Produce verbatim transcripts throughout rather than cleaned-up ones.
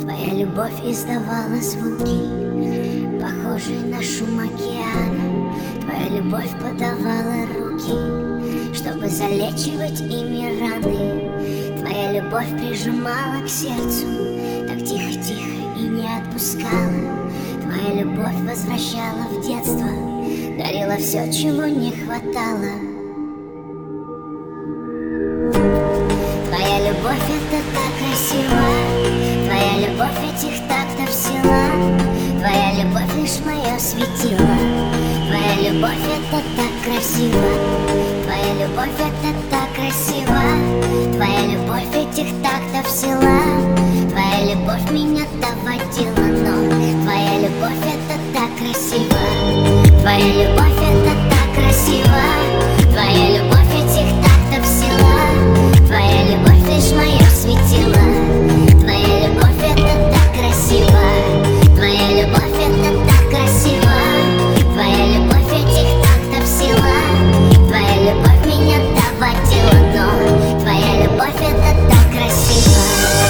Твоя любовь издавала звуки, похожие на шум океана. Твоя любовь подавала руки, чтобы залечивать ими раны. Твоя любовь прижимала к сердцу, так тихо-тихо и не отпускала. Твоя любовь возвращала в детство, дарила все, чего не хватало. Твоя любовь — это так красиво, твоя любовь этих тактов сила. Твоя любовь лишь мое светило, твоя любовь — это так красиво. Твоя любовь — это так красиво, твоя любовь этих тактов сила. Твоя любовь меня доводила, но твоя любовь — это так красиво. Твоя любовь — это так красиво, твоя любовь этих тактов сила. Твоя любовь лишь мое светило, твоя любовь — это так красиво. Твоя любовь — это так красиво, твоя любовь этих тактов сила. Твоя любовь меня доводила, но твоя любовь — это так красиво.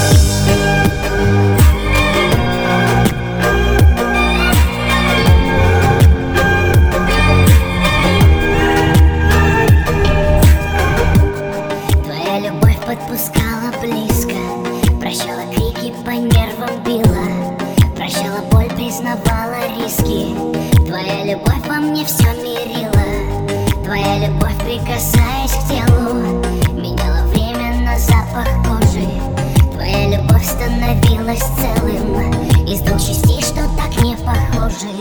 Подпускала близко, прощала крики, по нервам била, прощала боль, признавала риски. Твоя любовь во мне все мирила, твоя любовь, прикасаясь к телу, меняла время на запах кожи. Твоя любовь становилась целым из двух частей, что так не похожи.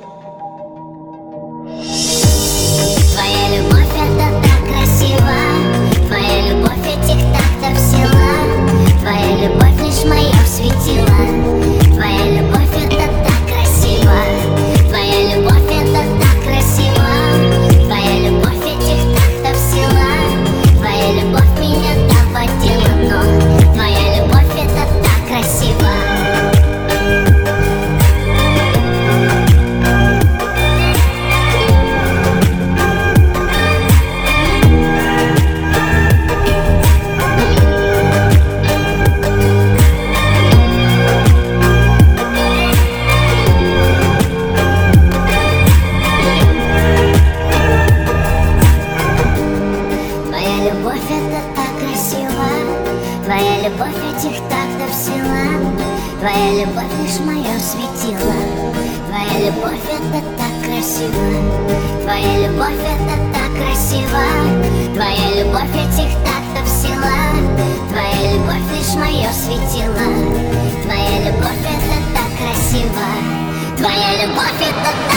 Твоя любовь — это так красиво, твоя любовь этих тактов сила. Твоя любовь лишь мое светило, твоя любовь — это так красиво. Твоя любовь — это так красиво, твоя любовь этих тактов сила. Твоя любовь меня доводила, но твоя любовь — это так красиво. Любовь — это так красиво, твоя любовь этих тактов сила. Твоя любовь лишь мое светило, твоя любовь — это так красиво. Твоя любовь — это так красиво, твоя любовь этих тактов сила. Твоя любовь лишь мое светило, твоя любовь — это так красиво. Твоя любовь — это